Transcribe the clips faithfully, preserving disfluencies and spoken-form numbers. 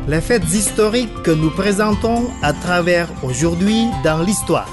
Les faits historiques que nous présentons à travers aujourd'hui dans l'histoire.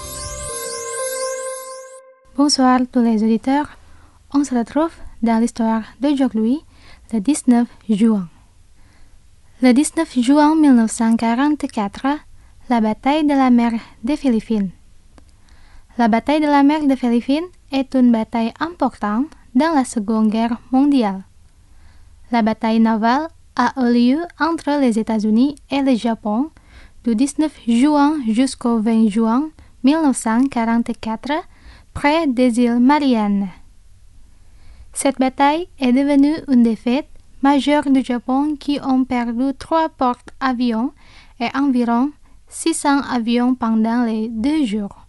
Bonsoir tous les auditeurs, on se retrouve dans l'histoire d'aujourd'hui, le dix-neuf juin. Le dix-neuf juin mille neuf cent quarante-quatre, la bataille de la mer des Philippines. La bataille de la mer des Philippines est une bataille importante dans la Seconde Guerre mondiale. La bataille navale a eu lieu entre les États-Unis et le Japon du dix-neuf juin jusqu'au vingt juin mille neuf cent quarante-quatre près des îles Mariannes. Cette bataille est devenue une défaite majeure du Japon qui ont perdu trois porte-avions et environ six cents avions pendant les deux jours.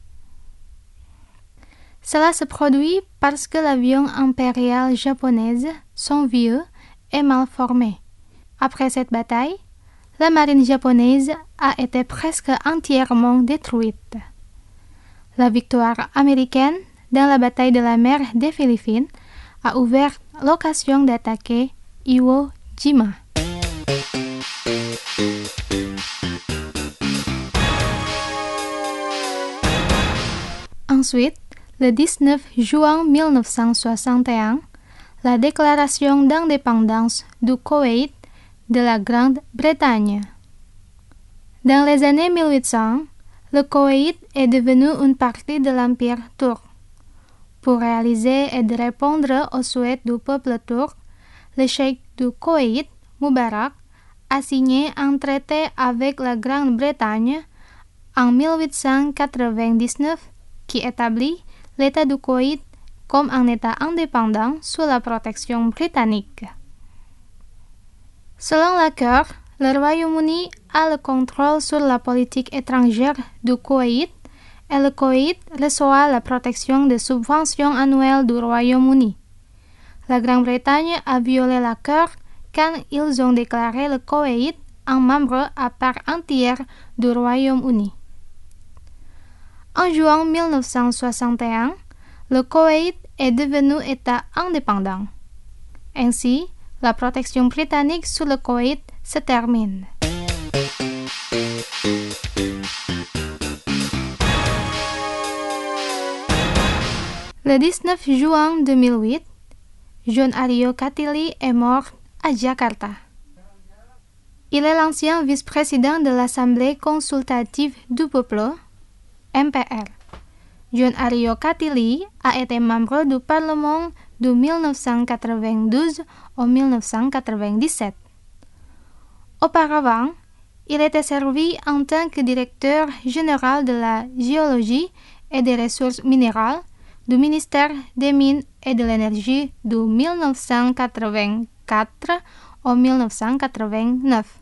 Cela se produit parce que l'avion impérial japonais sont vieux et mal formés. Après cette bataille, la marine japonaise a été presque entièrement détruite. La victoire américaine dans la bataille de la mer des Philippines a ouvert l'occasion d'attaquer Iwo Jima. Ensuite, le dix-neuf juin mille neuf cent soixante et un, la déclaration d'indépendance du Koweït de la Grande-Bretagne. Dans les années mille huit cents, le Koweït est devenu une partie de l'Empire turc. Pour réaliser et de répondre aux souhaits du peuple turc, le cheikh du Koweït, Mubarak, a signé un traité avec la Grande-Bretagne en mille huit cent quatre-vingt-dix-neuf qui établit l'État du Koweït comme un État indépendant sous la protection britannique. Selon l'accord, le Royaume-Uni a le contrôle sur la politique étrangère du Koweït et le Koweït reçoit la protection des subventions annuelles du Royaume-Uni. La Grande-Bretagne a violé l'accord quand ils ont déclaré le Koweït un membre à part entière du Royaume-Uni. En juin mille neuf cent soixante et un, le Koweït est devenu État indépendant. Ainsi, la protection britannique sur le Koweït se termine. Le dix-neuf juin deux mille huit, John Aryo Katili est mort à Jakarta. Il est l'ancien vice-président de l'Assemblée consultative du peuple, M P R. John Aryo Katili a été membre du Parlement de mille neuf cent quatre-vingt-douze au mille neuf cent quatre-vingt-dix-sept. Auparavant, il était servi en tant que directeur général de la géologie et des ressources minérales du ministère des Mines et de l'Énergie de mille neuf cent quatre-vingt-quatre au mille neuf cent quatre-vingt-neuf.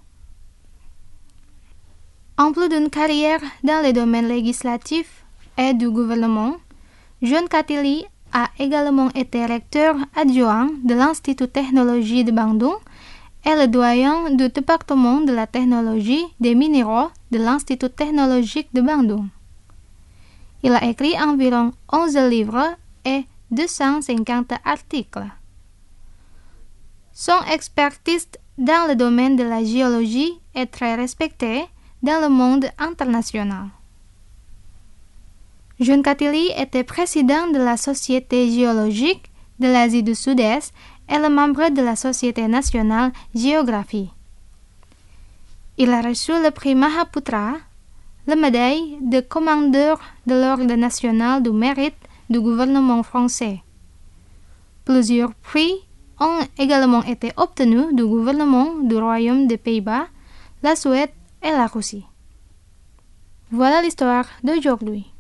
En plus d'une carrière dans les domaines législatifs et du gouvernement, John Katili a également été recteur adjoint de l'Institut Technologie de Bandung et le doyen du département de la technologie des minéraux de l'Institut technologique de Bandung. Il a écrit environ onze livres et deux cent cinquante articles. Son expertise dans le domaine de la géologie est très respectée dans le monde international. John Katili était président de la Société géologique de l'Asie du Sud-Est et le membre de la Société nationale géographie. Il a reçu le prix Mahaputra, la médaille de commandeur de l'Ordre national du mérite du gouvernement français. Plusieurs prix ont également été obtenus du gouvernement du Royaume des Pays-Bas, la Suède et la Russie. Voilà l'histoire d'aujourd'hui.